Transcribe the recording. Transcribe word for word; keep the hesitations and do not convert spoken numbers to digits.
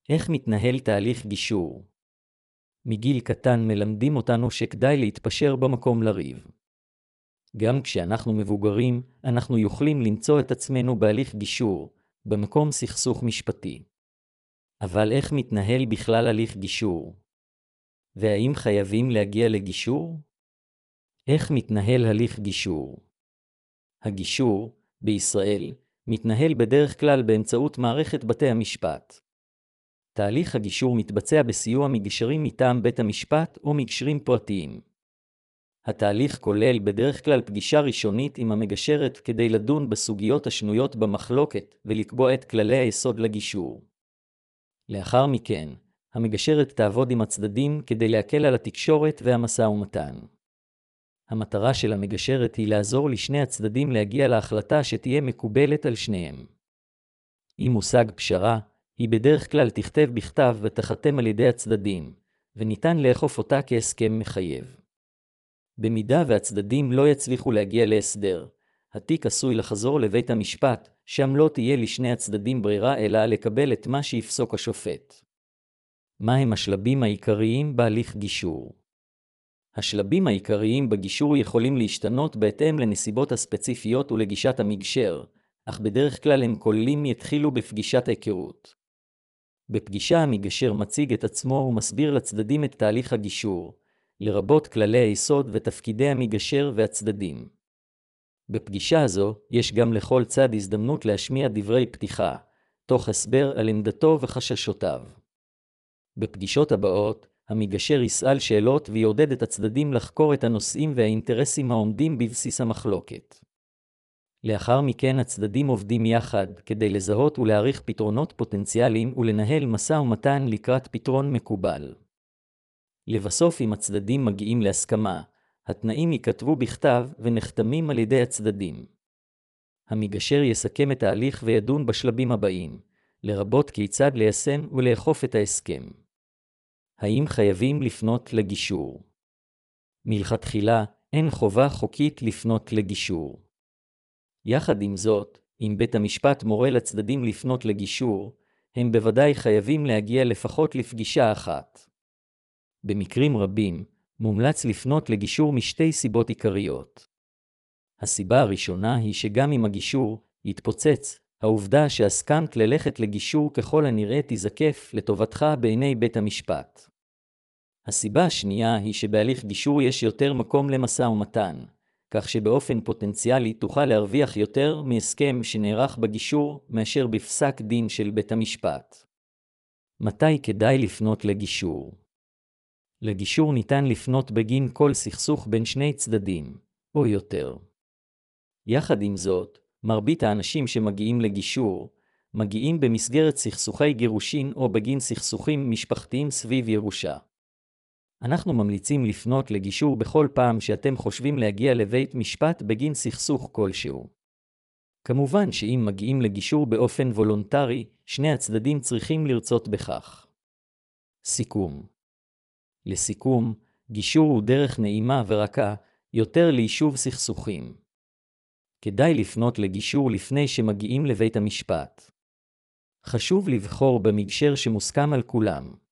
איך מתנהל תהליך גישור? מגיל קטן מלמדים אותנו שכדאי להתפשר במקום לריב. גם כשאנחנו מבוגרים, אנחנו יכולים למצוא את עצמנו בהליך גישור, במקום סכסוך משפטי. אבל איך מתנהל בכלל הליך גישור? והאם חייבים להגיע לגישור? איך מתנהל הליך גישור? הגישור, בישראל, מתנהל בדרך כלל באמצעות מערכת בתי המשפט. תהליך הגישור מתבצע בסיוע מגשרים מטעם בית המשפט או מגשרים פרטיים. התהליך כולל בדרך כלל פגישה ראשונית עם המגשרת כדי לדון בסוגיות השנויות במחלוקת ולקבוע את כללי היסוד לגישור. לאחר מכן, המגשרת תעבוד עם הצדדים כדי להקל על התקשורת והמשא ומתן. המטרה של המגשרת היא לעזור לשני הצדדים להגיע להחלטה שתהיה מקובלת על שניהם. אם מושג פשרה, היא בדרך כלל תכתב בכתב ותחתם על ידי הצדדים, וניתן לאכוף אותה כהסכם מחייב. במידה והצדדים לא יצליחו להגיע להסדר, התיק עשוי לחזור לבית המשפט, שם לא תהיה לשני הצדדים ברירה אלא לקבל את מה שיפסוק השופט. מהם השלבים העיקריים בהליך גישור? השלבים העיקריים בגישור יכולים להשתנות בהתאם לנסיבות הספציפיות ולגישת המגשר, אך בדרך כלל הם כוללים יתחילו בפגישת היכרות. בפגישה המגשר מציג את עצמו ומסביר לצדדים את תהליך הגישור, לרבות כללי היסוד ותפקידי המגשר והצדדים. בפגישה הזו יש גם לכל צד הזדמנות להשמיע דברי פתיחה, תוך הסבר על עמדתו וחששותיו. בפגישות הבאות, המגשר יסאל שאלות ויעודד את הצדדים לחקור את הנושאים והאינטרסים העומדים בבסיס המחלוקת. לאחר מכן הצדדים עובדים יחד כדי לזהות ולהעריך פתרונות פוטנציאליים ולנהל משא ומתן לקראת פתרון מקובל. לבסוף, אם הצדדים מגיעים להסכמה, התנאים ייכתבו בכתב ונחתמים על ידי הצדדים. המגשר יסכם את ההליך וידון בשלבים הבאים, לרבות כיצד ליישם ולאכוף את ההסכם. האם חייבים לפנות לגישור? מלכתחילה, אין חובה חוקית לפנות לגישור. יחד עם זאת, אם בית המשפט מורה לצדדים לפנות לגישור, הם בוודאי חייבים להגיע לפחות לפגישה אחת. במקרים רבים, מומלץ לפנות לגישור משתי סיבות עיקריות. הסיבה הראשונה היא שגם אם הגישור יתפוצץ, העובדה שהסכמת ללכת לגישור ככל הנראה תזקף לטובתך בעיני בית המשפט. הסיבה השנייה היא שבהליך גישור יש יותר מקום למשא ומתן, כך שבאופן פוטנציאלי תוכל להרוויח יותר מהסכם שנערך בגישור מאשר בפסק דין של בית המשפט. מתי כדאי לפנות לגישור? לגישור ניתן לפנות בגין כל סכסוך בין שני צדדים, או יותר. יחד עם זאת, מרבית האנשים שמגיעים לגישור, מגיעים במסגרת סכסוכי גירושין או בגין סכסוכים משפחתיים סביב ירושה. אנחנו ממליצים לפנות לגישור בכל פעם שאתם חושבים להגיע לבית משפט בגין סכסוך כלשהו. כמובן שאם מגיעים לגישור באופן וולונטרי, שני הצדדים צריכים לרצות בכך. סיכום. לסיכום, גישור הוא דרך נעימה ורכה יותר ליישוב סכסוכים. כדאי לפנות לגישור לפני שמגיעים לבית המשפט. חשוב לבחור במגשר שמוסכם על כולם.